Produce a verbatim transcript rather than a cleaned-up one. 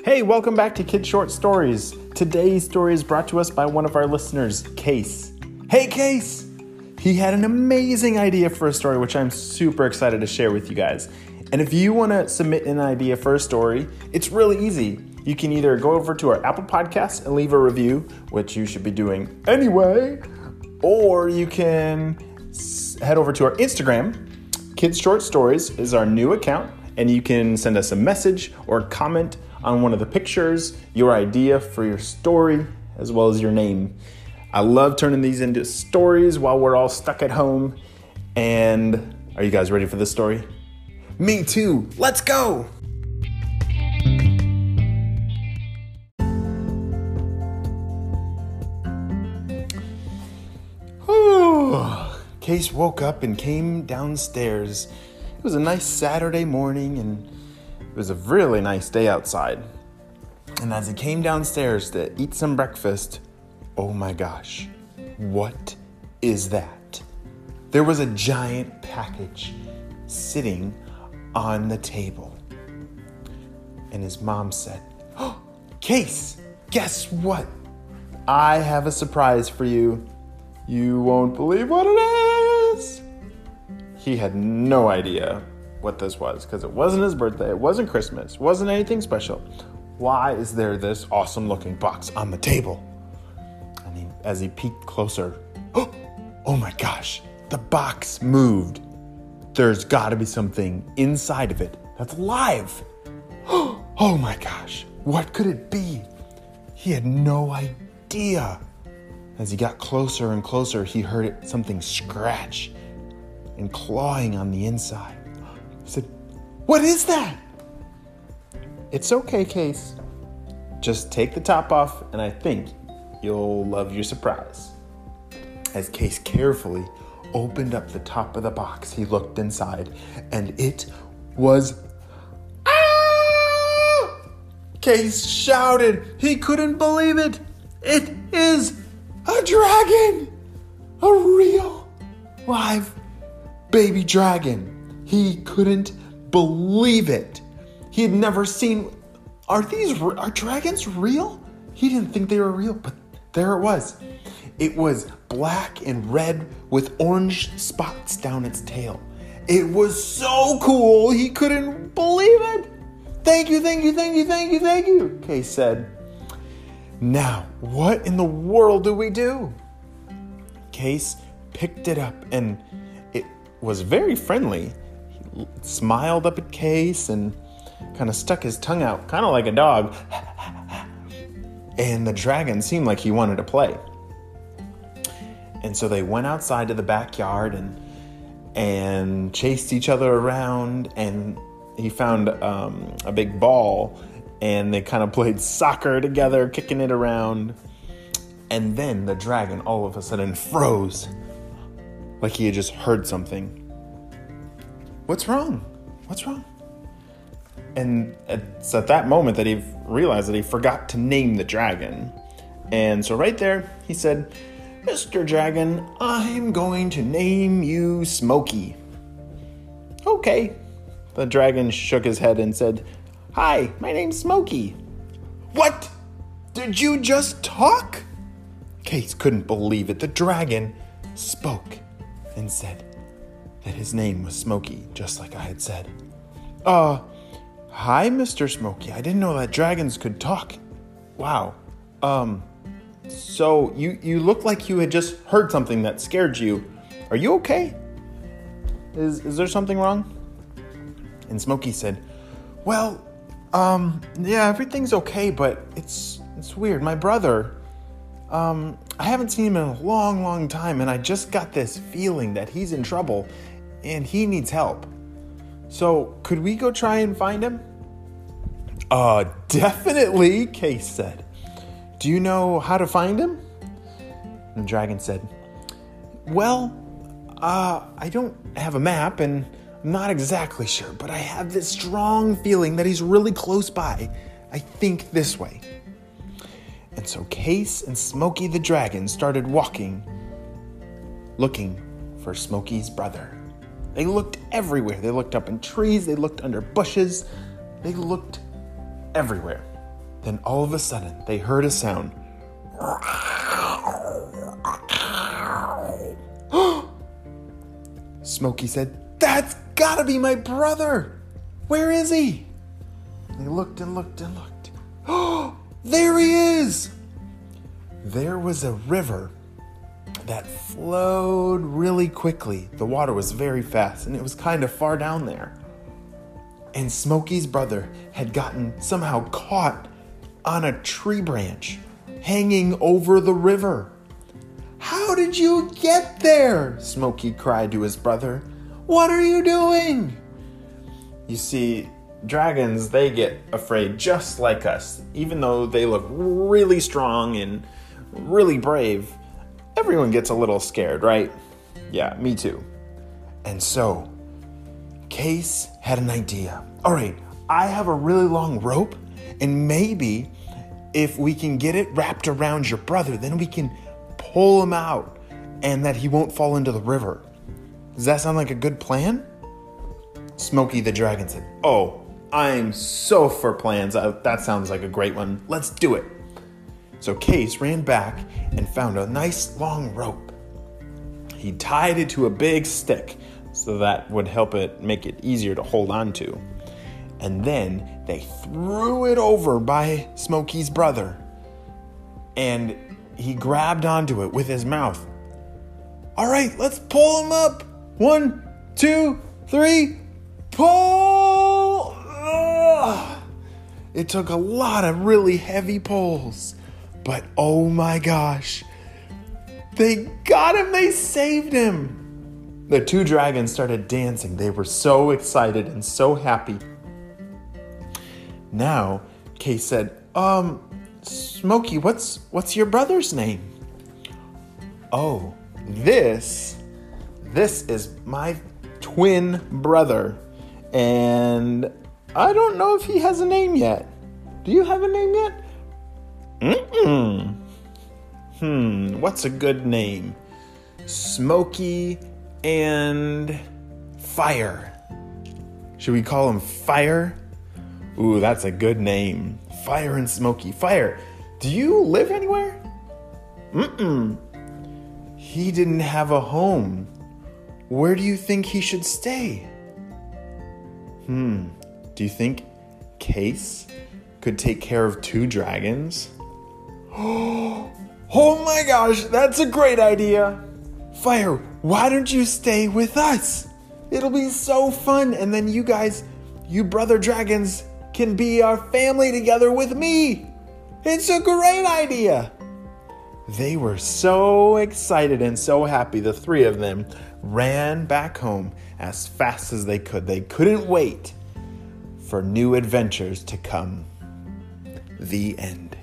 Hey, welcome back to Kid Short Stories. Today's story is brought to us by one of our listeners, Case. Hey, Case! He had an amazing idea for a story, which I'm super excited to share with you guys. And if you want to submit an idea for a story, it's really easy. You can either go over to our Apple Podcast and leave a review, which you should be doing anyway, or you can head over to our Instagram. Kids Short Stories is our new account, and you can send us a message or comment on one of the pictures, your idea for your story, as well as your name. I love turning these into stories while we're all stuck at home. And are you guys ready for this story? Me too. Let's go. Case woke up and came downstairs. It was a nice Saturday morning and it was a really nice day outside. And as he came downstairs to eat some breakfast, oh my gosh, what is that? There was a giant package sitting on the table. And his mom said, "Oh, Case, guess what? I have a surprise for you. You won't believe what it is." He had no idea what this was because it wasn't his birthday, it wasn't Christmas, it wasn't anything special. Why is there this awesome looking box on the table? And he, as he peeked closer, oh, oh my gosh, the box moved. There's got to be something inside of it that's alive. Oh my gosh, what could it be? He had no idea. As he got closer and closer, he heard it, something scratch and clawing on the inside. He said, "What is that?" "It's okay, Case. Just take the top off and I think you'll love your surprise." As Case carefully opened up the top of the box, he looked inside and it was... Ah! Case shouted. He couldn't believe it. It is a dragon! A real, live baby dragon. He couldn't believe it. He had never seen... Are these... Are dragons real? He didn't think they were real, but there it was. It was black and red with orange spots down its tail. It was so cool, he couldn't believe it. "Thank you, thank you, thank you, thank you, thank you," Case said. "Now, what in the world do we do?" Case picked it up and it was very friendly. He smiled up at Case and kind of stuck his tongue out, kind of like a dog. And the dragon seemed like he wanted to play. And so they went outside to the backyard and and chased each other around. And he found um, a big ball. And they kind of played soccer together, kicking it around. And then the dragon all of a sudden froze, like he had just heard something. "What's wrong? What's wrong?" And it's at that moment that he realized that he forgot to name the dragon. And so right there, he said, "Mister Dragon, I'm going to name you Smokey." "Okay." The dragon shook his head and said, "Hi, my name's Smokey." "What? Did you just talk?" Case couldn't believe it. The dragon spoke and said that his name was Smokey, just like I had said. Uh, hi, Mister Smokey. I didn't know that dragons could talk. Wow. Um, so you, you look like you had just heard something that scared you. Are you okay? Is, is there something wrong?" And Smokey said, "Well, Um, yeah, everything's okay, but it's it's weird. My brother, um, I haven't seen him in a long, long time, and I just got this feeling that he's in trouble, and he needs help. So, could we go try and find him?" Uh, definitely, Case said. "Do you know how to find him?" And the dragon said, "Well, uh, I don't have a map, and I'm not exactly sure, but I have this strong feeling that he's really close by. I think this way." And so Case and Smokey the dragon started walking, looking for Smokey's brother. They looked everywhere. They looked up in trees. They looked under bushes. They looked everywhere. Then all of a sudden, they heard a sound. Smokey said, "That's gotta be my brother. Where is he?" And they looked and looked and looked. Oh, there he is. There was a river that flowed really quickly. The water was very fast, and it was kind of far down there. And Smokey's brother had gotten somehow caught on a tree branch hanging over the river. "How did you get there?" Smokey cried to his brother. "What are you doing?" You see, dragons, they get afraid just like us. Even though they look really strong and really brave, everyone gets a little scared, right? Yeah, me too. And so, Case had an idea. All right, I have a really long rope, and maybe if we can get it wrapped around your brother, then we can pull him out and that he won't fall into the river. Does that sound like a good plan? Smokey the dragon said, "Oh, I'm so for plans. That sounds like a great one. Let's do it." So Case ran back and found a nice long rope. He tied it to a big stick so that would help it make it easier to hold on to. And then they threw it over by Smokey's brother. And he grabbed onto it with his mouth. "All right, let's pull him up. One, two, three, pull!" Ugh. It took a lot of really heavy pulls. But oh my gosh, they got him. They saved him. The two dragons started dancing. They were so excited and so happy. Now, Case said, um, Smokey, what's what's your brother's name? "Oh, this, this is my twin brother. And I don't know if he has a name yet. Do you have a name yet?" Mm-mm. Hmm, what's a good name? Smokey and Fire. Should we call him Fire? Ooh, that's a good name. Fire and Smokey. Fire, do you live anywhere? Mm-mm. He didn't have a home. Where do you think he should stay? Hmm, do you think Case could take care of two dragons? Oh my gosh, that's a great idea. Fire, why don't you stay with us? It'll be so fun. And then you guys, you brother dragons, can be our family together with me. It's a great idea. They were so excited and so happy. The three of them ran back home as fast as they could. They couldn't wait for new adventures to come. The end.